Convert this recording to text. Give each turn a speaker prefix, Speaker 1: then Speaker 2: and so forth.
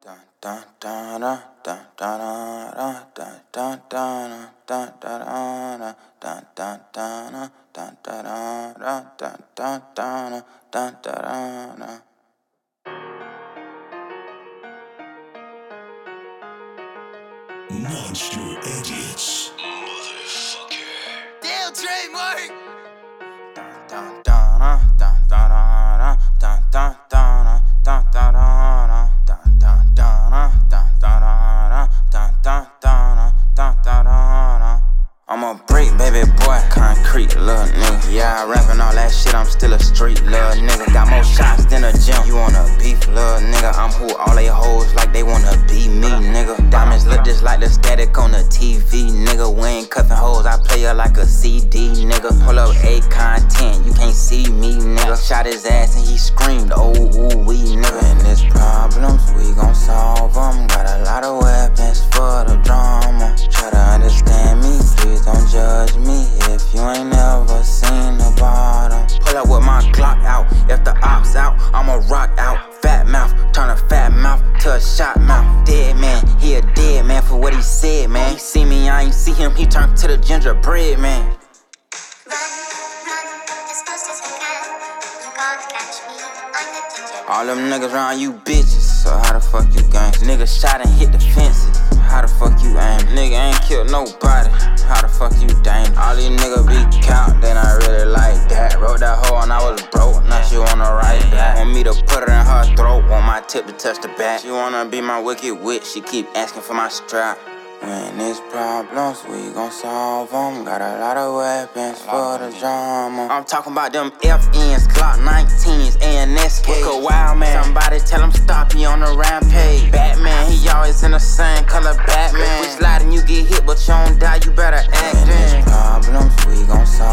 Speaker 1: Monster Edits. Motherfucker.
Speaker 2: Damn, trademark. I'm a brick, baby boy, concrete, little nigga. Yeah, I rapping all that shit, I'm still a street, little nigga. Got more shots than a gym. You wanna beef, little nigga? I'm who all they hoes like they wanna be me, nigga. Diamonds look just like the static on the TV, nigga. We ain't cuffin' hoes, I play her like a CD, nigga. Pull up A content, you can't see me, nigga. Shot his ass and he screamed, oh, ooh, wee, nigga. And there's problems, we gon' solve them. Got a lot of weapons for the drama. Try to understand me, please don't judge me if you ain't never seen the bottom. Pull up with my Glock out, if the ops out, I'ma rock out. Fat mouth, turn a fat mouth to a shot mouth. Dead man, he a dead man for what he said, man. He see me, I ain't see him, he turned to the gingerbread man. All them niggas around you bitches, so how the fuck you gang? Niggas shot and hit the fences, how the fuck you aim? Nigga ain't killed nobody, how the fuck you dang? All these niggas be count, they not really like that. Wrote that hoe and I was broke, now she wanna write that. Want me to put it in her throat, want my tip to touch the back. She wanna be my wicked witch, she keep asking for my strap. When there's problems, we gon' solve them. Got a lot of weapons for the drama. I'm talking about them FNs, Glock 19s, ANSK. Look a wild man, somebody tell him stop, he on a rampage. Batman, he always in the same color, Batman. If we slide and you get hit, but you don't die, you better act in. When there's problems, we gon' solve